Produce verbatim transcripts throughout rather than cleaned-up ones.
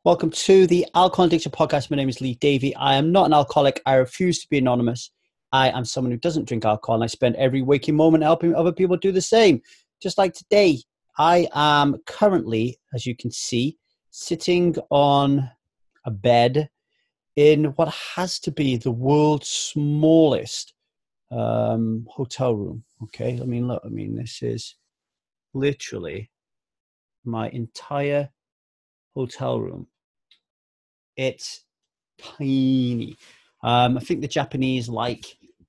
Welcome to the Alcohol Addiction Podcast. My name is Lee Davey. I am not an alcoholic. I refuse to be anonymous. I am someone who doesn't drink alcohol, and I spend every waking moment helping other people do the same. Just like today, I am currently, as you can see, sitting on a bed in what has to be the world's smallest um, hotel room. Okay, I mean, look, I mean, this is literally my entire hotel room. It's tiny. Um, I think the Japanese like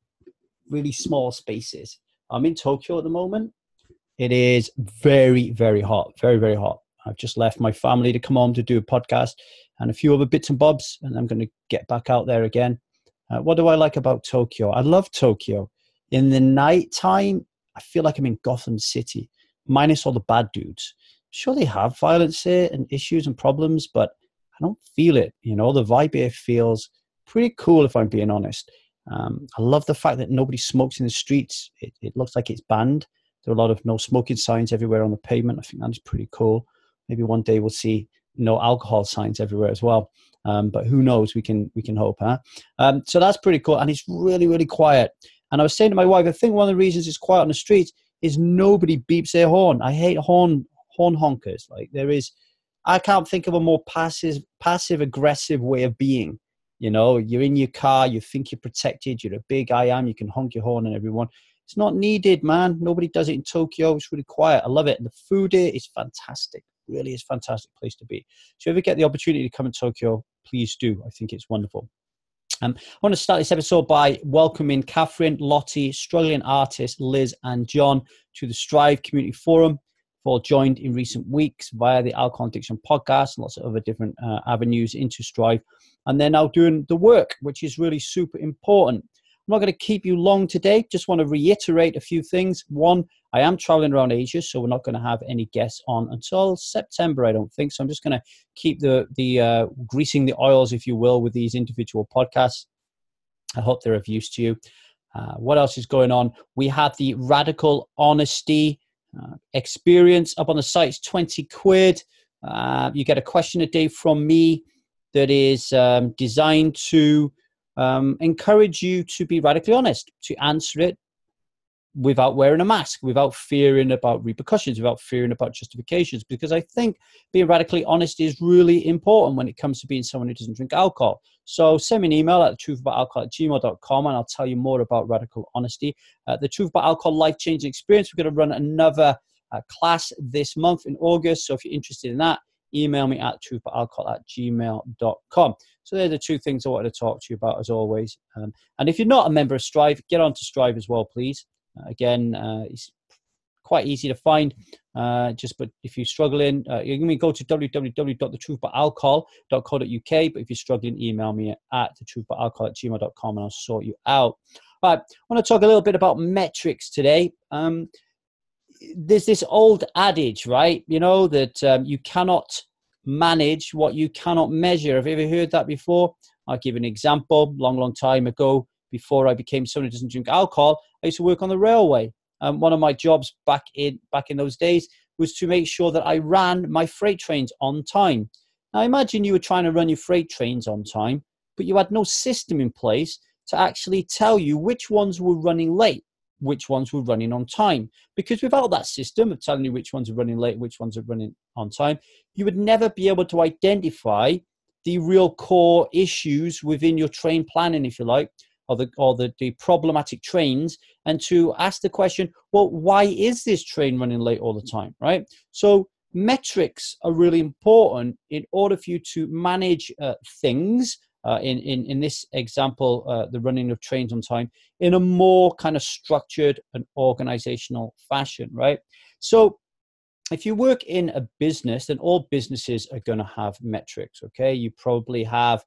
really small spaces. I'm in Tokyo at the moment. It is very, very hot. Very, very hot. I've just left my family to come home to do a podcast and a few other bits and bobs, and I'm going to get back out there again. Uh, what do I like about Tokyo? I love Tokyo. In the night time, I feel like I'm in Gotham City, minus all the bad dudes. Sure, they have violence here and issues and problems, but I don't feel it. You know, the vibe here feels pretty cool, if I'm being honest. Um, I love the fact that nobody smokes in the streets. It, it looks like it's banned. There are a lot of no smoking signs everywhere on the pavement. I think that is pretty cool. Maybe one day we'll see no alcohol signs everywhere as well. Um, but who knows? We can we can hope, huh? Um, so that's pretty cool. And it's really, really quiet. And I was saying to my wife, I think one of the reasons it's quiet on the streets is nobody beeps their horn. I hate horn horn honkers. Like there is... I can't think of a more passive, passive aggressive way of being. You know, you're in your car, you think you're protected, you're a big I am, you can honk your horn at everyone. It's not needed, man. Nobody does it in Tokyo. It's really quiet. I love it. And the food here is fantastic. Really is a fantastic place to be. So if you ever get the opportunity to come to Tokyo, please do. I think it's wonderful. Um, I want to start this episode by welcoming Catherine, Lottie, struggling artists, Liz and John to the Strive Community Forum. All joined in recent weeks via the Alcohol Addiction Podcast and lots of other different uh, avenues into Strive. And they're now doing the work, which is really super important. I'm not going to keep you long today. Just want to reiterate a few things. One, I am traveling around Asia, so we're not going to have any guests on until September, I don't think. So I'm just going to keep the, the uh, greasing the oils, if you will, with these individual podcasts. I hope they're of use to you. Uh, what else is going on? We have the Radical Honesty Uh, experience up on the site. It's twenty quid. Uh, you get a question a day from me that is um, designed to um, encourage you to be radically honest, to answer it without wearing a mask, without fearing about repercussions, without fearing about justifications, because I think being radically honest is really important when it comes to being someone who doesn't drink alcohol. So send me an email at the truth about alcohol at gmail dot com and I'll tell you more about radical honesty. Uh, the Truth About Alcohol Life-Changing Experience, we're going to run another uh, class this month in August. So if you're interested in that, email me at truth about alcohol at gmail dot com. So they're the two things I wanted to talk to you about as always. Um, and if you're not a member of Strive, get on to Strive as well, please. Uh, again, uh, it's quite easy to find. Uh, just, but if you're struggling, uh, you can go to w w w dot the truth about alcohol dot co dot u k. But if you're struggling, email me at the truth about alcohol at gmail dot com and I'll sort you out. All right, I want to talk a little bit about metrics today. Um, there's this old adage, right? You know, that um, you cannot manage what you cannot measure. Have you ever heard that before? I'll give an example. Long, long time ago, before I became someone who doesn't drink alcohol, I used to work on the railway. Um, one of my jobs back in back in those days was to make sure that I ran my freight trains on time. Now, imagine you were trying to run your freight trains on time, but you had no system in place to actually tell you which ones were running late, which ones were running on time. Because without that system of telling you which ones are running late, which ones are running on time, you would never be able to identify the real core issues within your train planning, if you like, or the or the, the problematic trains, and to ask the question, well, why is this train running late all the time, right? So metrics are really important in order for you to manage uh, things, uh, in, in, in this example, uh, the running of trains on time, in a more kind of structured and organizational fashion, right? So if you work in a business, then all businesses are going to have metrics, okay? You probably have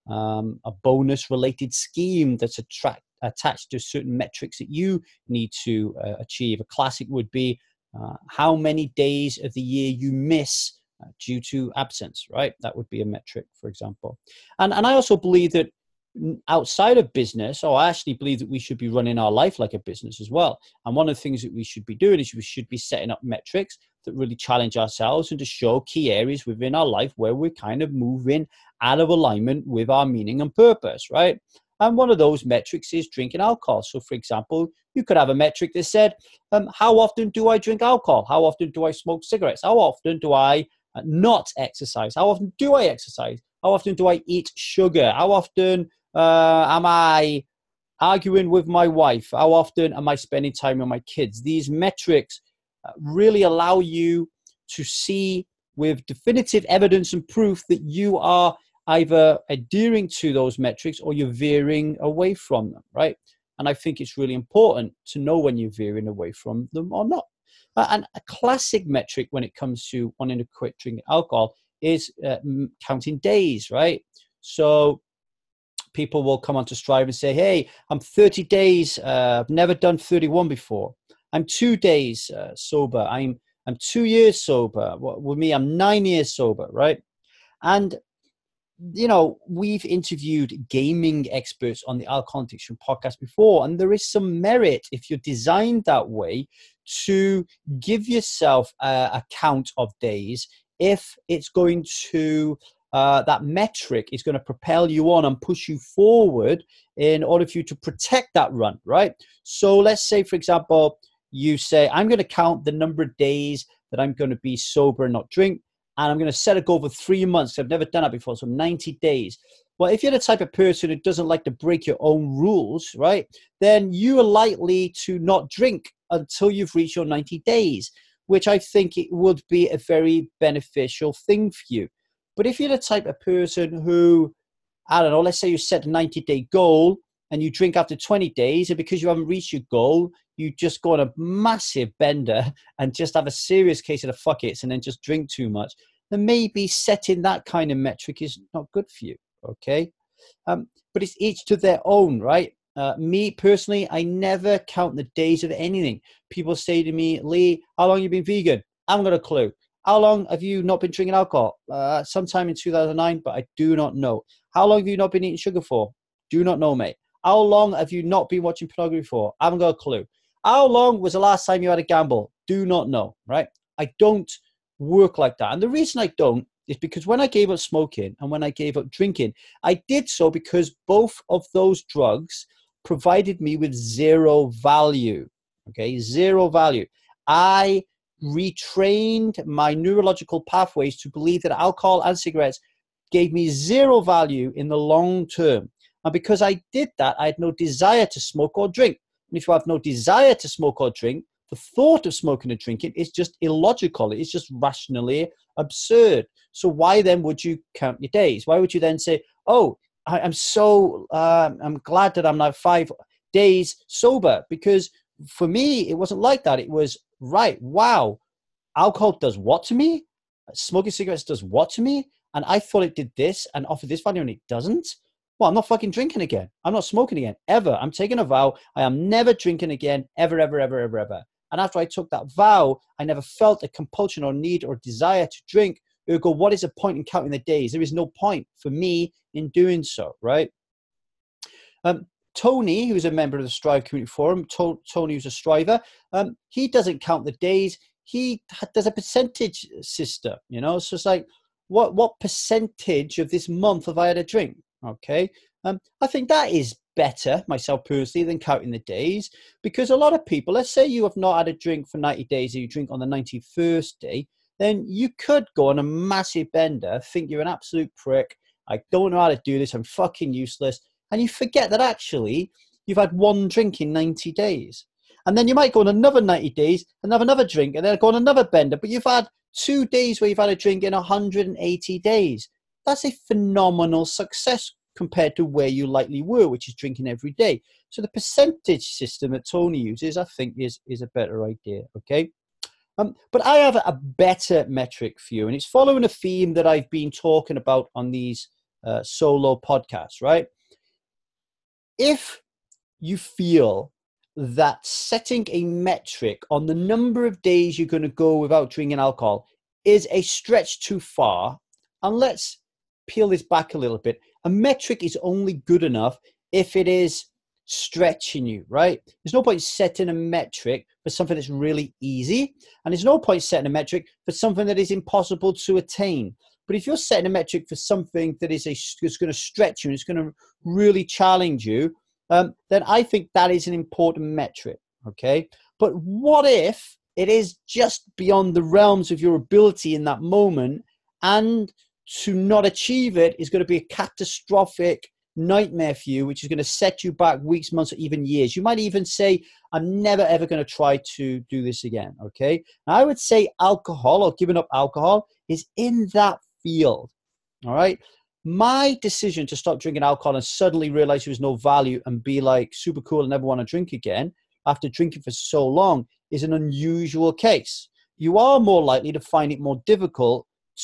um, a bonus-related scheme that's attract, attached to certain metrics that you need to uh, achieve. A classic would be uh, how many days of the year you miss uh, due to absence, right? That would be a metric, for example. And, and I also believe that outside of business, or I actually believe that we should be running our life like a business as well. And one of the things that we should be doing is we should be setting up metrics that really challenge ourselves and to show key areas within our life where we're kind of moving out of alignment with our meaning and purpose, right? And one of those metrics is drinking alcohol. So, for example, you could have a metric that said, um, how often do I drink alcohol? How often do I smoke cigarettes? How often do I uh, not exercise? How often do I exercise? How often do I eat sugar? How often uh, am I arguing with my wife? How often am I spending time with my kids? These metrics uh, really allow you to see with definitive evidence and proof that you are either adhering to those metrics or you're veering away from them, right? And I think it's really important to know when you're veering away from them or not. Uh, and a classic metric when it comes to wanting to quit drinking alcohol is uh, counting days, right? So people will come onto Strive and say, hey, I'm thirty days, uh, I've never done thirty-one before. I'm two days uh, sober. I'm I'm two years sober. With me, I'm nine years sober, right? And you know, we've interviewed gaming experts on the Alcoholic Addiction podcast before, and there is some merit if you're designed that way to give yourself a, a count of days if it's going to, uh, that metric is going to propel you on and push you forward in order for you to protect that run, right? So let's say, for example, you say, I'm going to count the number of days that I'm going to be sober and not drink. And I'm going to set a goal for three months. I've never done that before, so ninety days. Well, if you're the type of person who doesn't like to break your own rules, right, then you are likely to not drink until you've reached your ninety days, which I think it would be a very beneficial thing for you. But if you're the type of person who, I don't know, let's say you set a ninety-day goal and you drink after twenty days, and because you haven't reached your goal, you just go on a massive bender and just have a serious case of the fuck it's and then just drink too much, then maybe setting that kind of metric is not good for you, okay? Um, but it's each to their own, right? Uh, me personally, I never count the days of anything. People say to me, Lee, how long have you been vegan? I haven't got a clue. How long have you not been drinking alcohol? Uh, sometime in two thousand nine, but I do not know. How long have you not been eating sugar for? Do not know, mate. How long have you not been watching pornography for? I haven't got a clue. How long was the last time you had a gamble? Do not know, right? I don't work like that. And the reason I don't is because when I gave up smoking and when I gave up drinking, I did so because both of those drugs provided me with zero value, okay? Zero value. I retrained my neurological pathways to believe that alcohol and cigarettes gave me zero value in the long term. And because I did that, I had no desire to smoke or drink. And if you have no desire to smoke or drink, the thought of smoking and drinking is just illogical. It's just rationally absurd. So why then would you count your days? Why would you then say, oh, I, I'm so, uh, I'm glad that I'm now five days sober? Because for me, it wasn't like that. It was, right, wow, alcohol does what to me? Smoking cigarettes does what to me? And I thought it did this and offered this value and it doesn't. Well, I'm not fucking drinking again. I'm not smoking again, ever. I'm taking a vow. I am never drinking again, ever, ever, ever, ever, ever. And after I took that vow, I never felt a compulsion or need or desire to drink. Ergo, what is the point in counting the days? There is no point for me in doing so, right? Um, Tony, who's a member of the Strive Community Forum, to- Tony, who's a striver, um, he doesn't count the days. He does a percentage system, you know? So it's like, what, what percentage of this month have I had a drink? Okay, um, I think that is better, myself personally, than counting the days, because a lot of people, let's say you have not had a drink for ninety days and you drink on the ninety-first day, then you could go on a massive bender, think you're an absolute prick, I don't know how to do this, I'm fucking useless, and you forget that actually you've had one drink in ninety days. And then you might go on another ninety days and have another drink and then go on another bender, but you've had two days where you've had a drink in one hundred eighty days. That's a phenomenal success compared to where you likely were, which is drinking every day. So the percentage system that Tony uses, I think, is, is a better idea, okay? Um, but I have a better metric for you, and it's following a theme that I've been talking about on these uh, solo podcasts, right? If you feel that setting a metric on the number of days you're going to go without drinking alcohol is a stretch too far, and let's peel this back a little bit. A metric is only good enough if it is stretching you, right? There's no point setting a metric for something that's really easy. And there's no point setting a metric for something that is impossible to attain. But if you're setting a metric for something that is a, is going to stretch you and it's going to really challenge you, um, then I think that is an important metric, okay? But what if it is just beyond the realms of your ability in that moment, and to not achieve it is going to be a catastrophic nightmare for you, which is going to set you back weeks, months, or even years. You might even say, I'm never, ever going to try to do this again, okay? Now, I would say alcohol or giving up alcohol is in that field, all right? My decision to stop drinking alcohol and suddenly realize there was no value and be like super cool and never want to drink again after drinking for so long is an unusual case. You are more likely to find it more difficult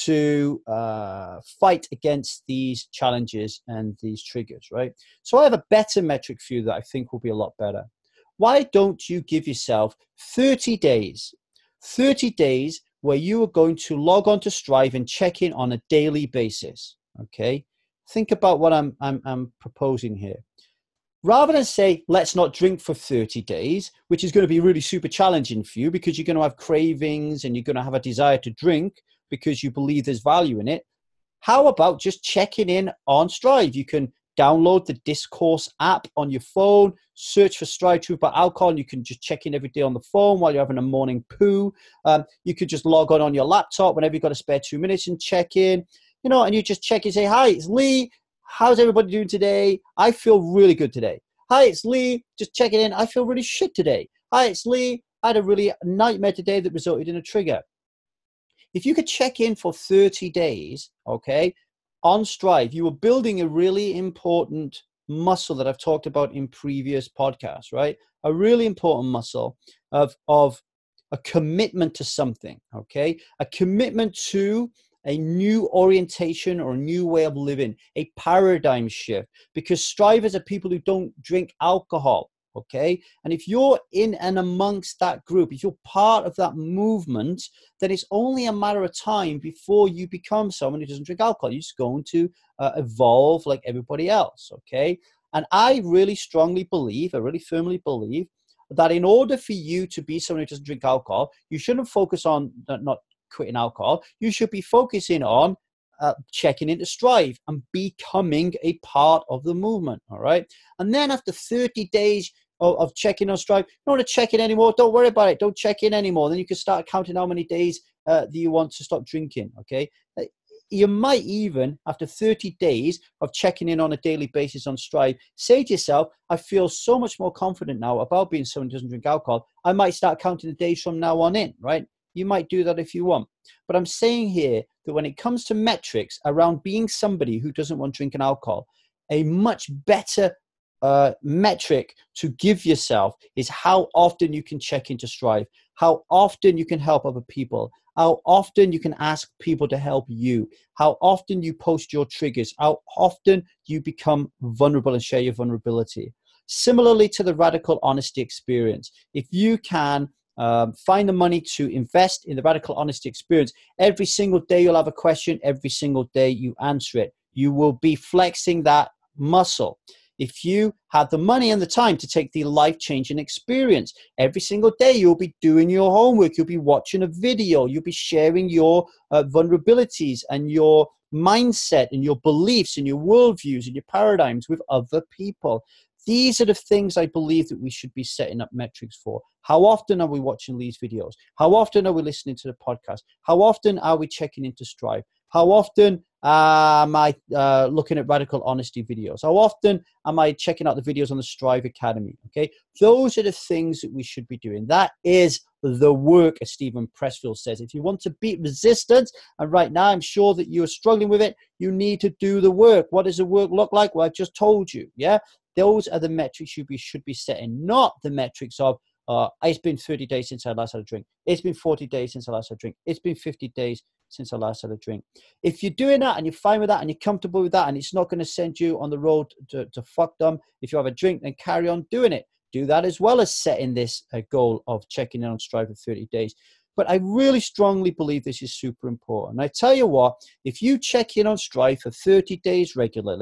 to uh, fight against these challenges and these triggers, right? So I have a better metric for you that I think will be a lot better. Why don't you give yourself thirty days, thirty days where you are going to log on to Strive and check in on a daily basis, okay? Think about what I'm, I'm, I'm proposing here. Rather than say, let's not drink for thirty days, which is going to be really super challenging for you because you're going to have cravings and you're going to have a desire to drink because you believe there's value in it. How about just checking in on Strive? You can download the Discourse app on your phone, search for Strive Truth About Alcohol, and you can just check in every day on the phone while you're having a morning poo. Um, you could just log on on your laptop whenever you've got a spare two minutes and check in, you know, and you just check and say, hi, it's Lee. How's everybody doing today? I feel really good today. Hi, it's Lee. Just checking in. I feel really shit today. Hi, it's Lee. I had a really nightmare today that resulted in a trigger. If you could check in for thirty days, okay, on Strive, you were building a really important muscle that I've talked about in previous podcasts, right? A really important muscle of, of a commitment to something, okay? A commitment to a new orientation or a new way of living, a paradigm shift, because strivers are people who don't drink alcohol, okay? And if you're in and amongst that group, if you're part of that movement, then it's only a matter of time before you become someone who doesn't drink alcohol. You're just going to uh, evolve like everybody else, okay? And I really strongly believe, I really firmly believe that in order for you to be someone who doesn't drink alcohol, you shouldn't focus on not quitting alcohol. You should be focusing on uh, checking into Strive and becoming a part of the movement, all right? And then after thirty days of, of checking on Strive, you don't want to check in anymore, don't worry about it, don't check in anymore. Then you can start counting how many days uh, that you want to stop drinking, okay? You might even, after thirty days of checking in on a daily basis on Strive, say to yourself, I feel so much more confident now about being someone who doesn't drink alcohol. I might start counting the days from now on in, right? You might do that if you want. But I'm saying here that when it comes to metrics around being somebody who doesn't want drinking alcohol, a much better uh, metric to give yourself is how often you can check into Strive, how often you can help other people, how often you can ask people to help you, how often you post your triggers, how often you become vulnerable and share your vulnerability. Similarly to the Radical Honesty Experience, if you can Um, find the money to invest in the Radical Honesty Experience, every single day you'll have a question, every single day you answer it. You will be flexing that muscle. If you have the money and the time to take the life-changing experience, every single day you'll be doing your homework, you'll be watching a video, you'll be sharing your uh, vulnerabilities and your mindset and your beliefs and your worldviews and your paradigms with other people. These are the things I believe that we should be setting up metrics for. How often are we watching these videos? How often are we listening to the podcast? How often are we checking into Strive? How often am I uh, looking at Radical Honesty videos? How often am I checking out the videos on the Strive Academy? Okay, those are the things that we should be doing. That is the work, as Stephen Pressfield says. If you want to beat resistance, and right now I'm sure that you're struggling with it, you need to do the work. What does the work look like? Well, I just told you, yeah? Those are the metrics you be, should be setting, not the metrics of, uh, it's been thirty days since I last had a drink. It's been forty days since I last had a drink. It's been fifty days since I last had a drink. If you're doing that and you're fine with that and you're comfortable with that and it's not going to send you on the road to, to fuckdom, if you have a drink, then carry on doing it. Do that as well as setting this uh, goal of checking in on Strive for thirty days. But I really strongly believe this is super important. And I tell you what, if you check in on Strive for thirty days regularly,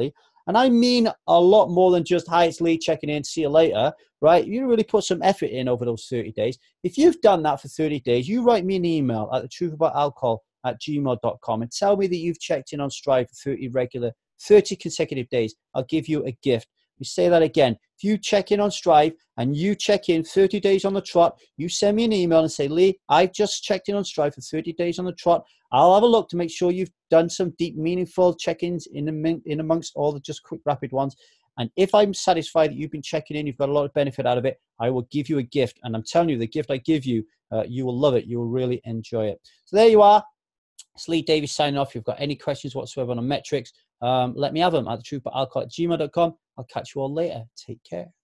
And I mean a lot more than just, hi, it's Lee checking in, see you later, right? You really put some effort in over those thirty days. If you've done that for thirty days, you write me an email at the truth about alcohol at gmail dot com and tell me that you've checked in on Strive for thirty regular, thirty consecutive days. I'll give you a gift. We say that again. If you check in on Strive and you check in thirty days on the trot, you send me an email and say, Lee, I've just checked in on Strive for thirty days on the trot. I'll have a look to make sure you've done some deep, meaningful check-ins in, in amongst all the just quick, rapid ones. And if I'm satisfied that you've been checking in, you've got a lot of benefit out of it, I will give you a gift. And I'm telling you, the gift I give you, uh, you will love it. You will really enjoy it. So there you are. It's Lee Davies signing off. If you've got any questions whatsoever on the metrics, um, let me have them at the truth about alcohol at gmail dot com. I'll catch you all later. Take care.